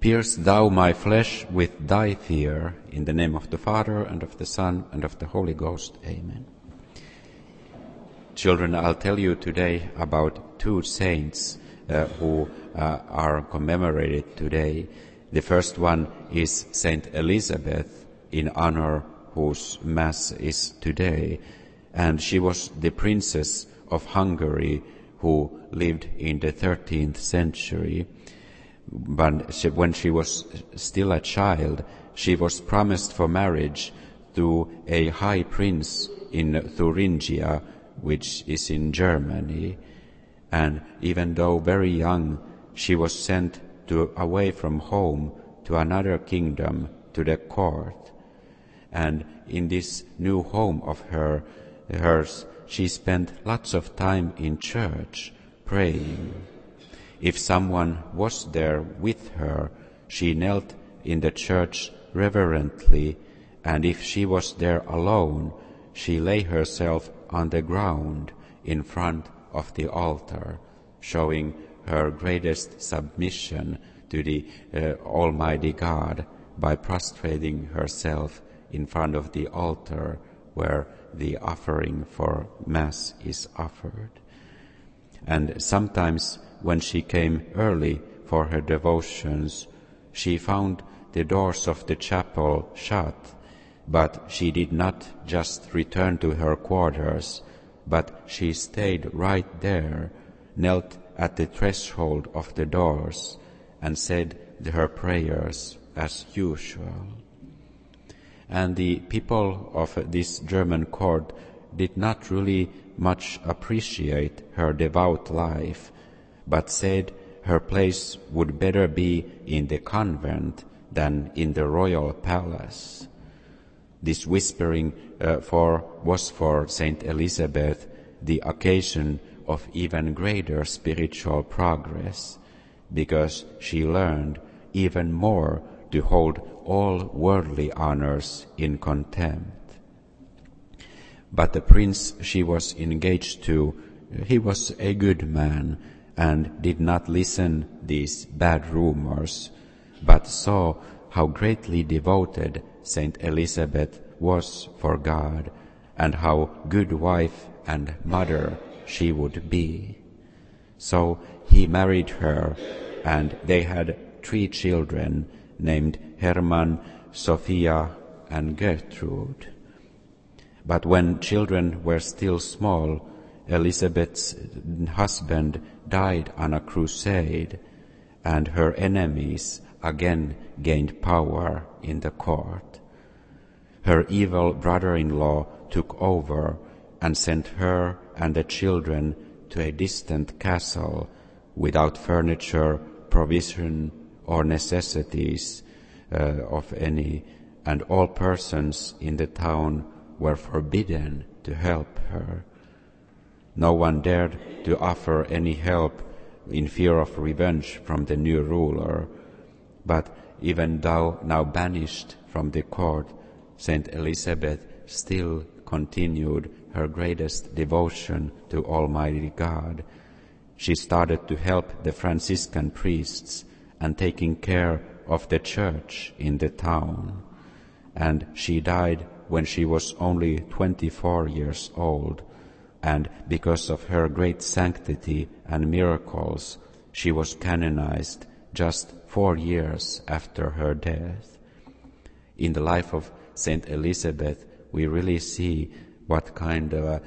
Pierce thou my flesh with thy fear, in the name of the Father, and of the Son, and of the Holy Ghost. Amen. Children, I'll tell you today about two saints who are commemorated today. The first one is Saint Elizabeth, in honor whose Mass is today. And she was the Princess of Hungary who lived in the 13th century. But when she was still a child, she was promised for marriage to a high prince in Thuringia, which is in Germany. And even though very young, she was sent away from home to another kingdom, to the court. And in this new home of hers, she spent lots of time in church, praying. If someone was there with her, she knelt in the church reverently, and if she was there alone, she lay herself on the ground in front of the altar, showing her greatest submission to the Almighty God by prostrating herself in front of the altar where the offering for Mass is offered. And sometimes when she came early for her devotions, she found the doors of the chapel shut, but she did not just return to her quarters, but she stayed right there, knelt at the threshold of the doors, and said her prayers as usual. And the people of this German court did not really much appreciate her devout life, but said her place would better be in the convent than in the royal palace. This whispering was for Saint Elizabeth the occasion of even greater spiritual progress, because she learned even more to hold all worldly honors in contempt. But the prince she was engaged to, he was a good man, and did not listen these bad rumors, but saw how greatly devoted Saint Elizabeth was for God, and how good wife and mother she would be. So he married her, and they had 3 children named Hermann, Sophia, and Gertrude. But when children were still small, Elizabeth's husband died on a crusade, and her enemies again gained power in the court. Her evil brother-in-law took over and sent her and the children to a distant castle without furniture, provision, or necessities of any, and all persons in the town were forbidden to help her. No one dared to offer any help in fear of revenge from the new ruler. But even though now banished from the court, Saint Elizabeth still continued her greatest devotion to Almighty God. She started to help the Franciscan priests and taking care of the church in the town. And she died when she was only 24 years old. And because of her great sanctity and miracles, she was canonized just 4 years after her death. In the life of Saint Elizabeth, we really see what kind of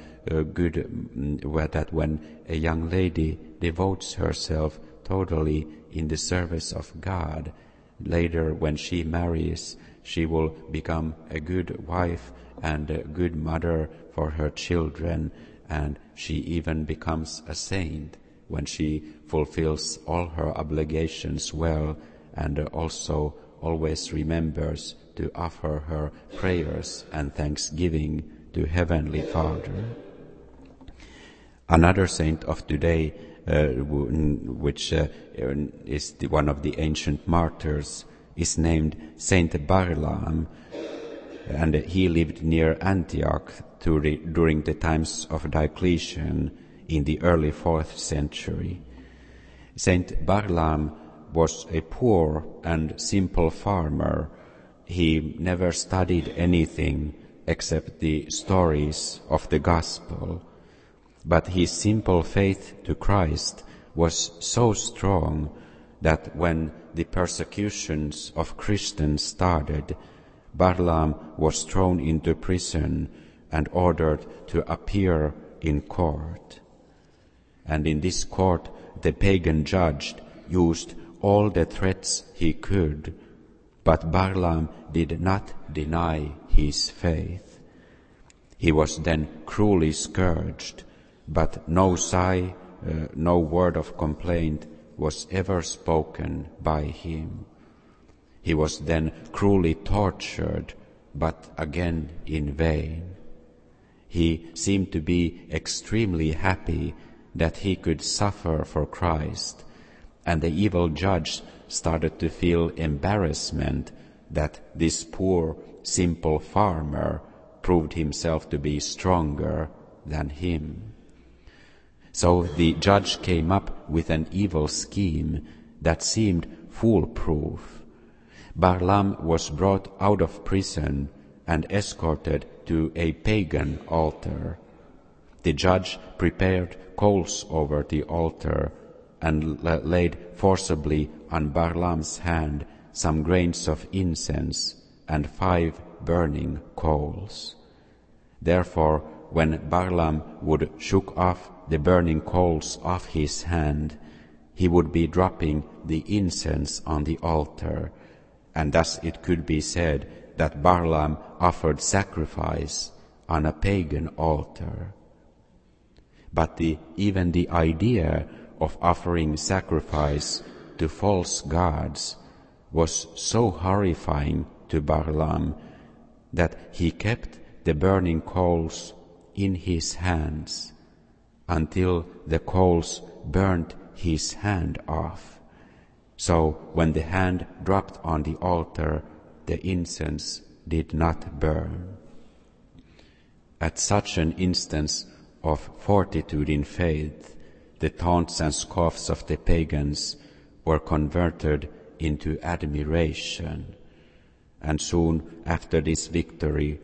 that when a young lady devotes herself totally in the service of God, later when she marries, she will become a good wife and a good mother for her children, and she even becomes a saint when she fulfills all her obligations well, and also always remembers to offer her prayers and thanksgiving to Heavenly Father. Another saint of today, which is one of the ancient martyrs, is named Saint Barlaam, and he lived near Antioch during the times of Diocletian in the early 4th century. Saint Barlaam was a poor and simple farmer. He never studied anything except the stories of the gospel. But his simple faith to Christ was so strong that when the persecutions of Christians started, Balaam was thrown into prison and ordered to appear in court. And in this court, the pagan judge used all the threats he could, but Balaam did not deny his faith. He was then cruelly scourged, but no sigh, no word of complaint was ever spoken by him. He was then cruelly tortured, but again in vain. He seemed to be extremely happy that he could suffer for Christ, and the evil judge started to feel embarrassment that this poor, simple farmer proved himself to be stronger than him. So the judge came up with an evil scheme that seemed foolproof. Balaam was brought out of prison and escorted to a pagan altar. The judge prepared coals over the altar and laid forcibly on Balaam's hand some grains of incense and 5 burning coals. Therefore, when Balaam would shook off the burning coals off his hand, he would be dropping the incense on the altar, and thus it could be said that Balaam offered sacrifice on a pagan altar. But even the idea of offering sacrifice to false gods was so horrifying to Balaam that he kept the burning coals in his hands until the coals burnt his hand off. So when the hand dropped on the altar, the incense did not burn. At such an instance of fortitude in faith, the taunts and scoffs of the pagans were converted into admiration. And soon after this victory,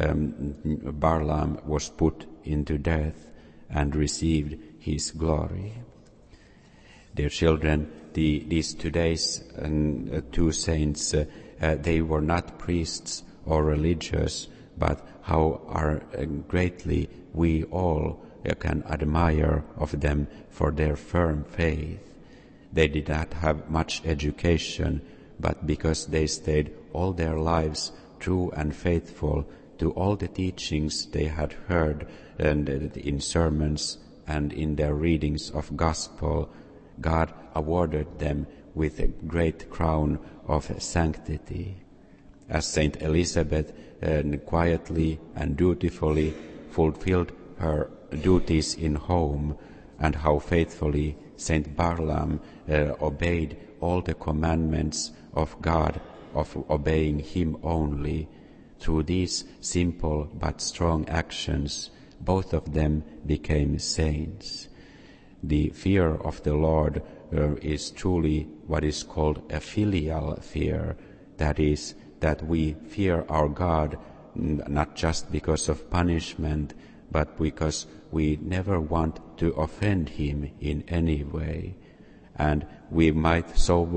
Balaam was put into death and received his glory. Dear children, these today's 2 saints, they were not priests or religious, but how greatly we all can admire of them for their firm faith. They did not have much education, but because they stayed all their lives true and faithful to all the teachings they had heard and in sermons and in their readings of gospel, God awarded them with a great crown of sanctity. As Saint Elizabeth quietly and dutifully fulfilled her duties in home, and how faithfully Saint Balaam obeyed all the commandments of God, of obeying Him only. Through these simple but strong actions, both of them became saints. The fear of the Lord is truly what is called a filial fear. That is, that we fear our God not just because of punishment, but because we never want to offend Him in any way. And we might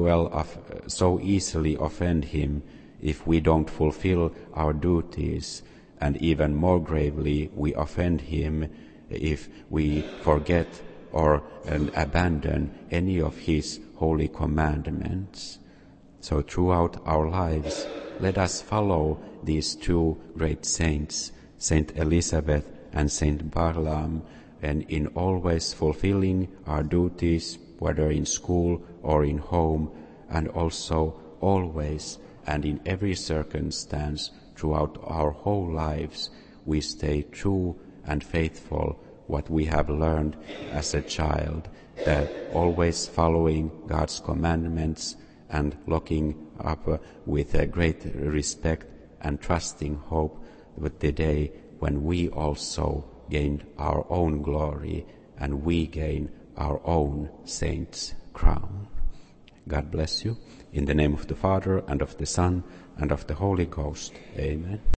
so easily offend Him if we don't fulfill our duties, and even more gravely we offend Him if we forget or abandon any of His holy commandments. So throughout our lives, let us follow these 2 great saints, Saint Elizabeth and Saint Balaam, and in always fulfilling our duties, whether in school or in home, and also always and in every circumstance throughout our whole lives, we stay true and faithful what we have learned as a child, that always following God's commandments and looking up with a great respect and trusting hope with the day when we also gain our own glory and we gain our own saint's crown. God bless you. In the name of the Father, and of the Son, and of the Holy Ghost. Amen.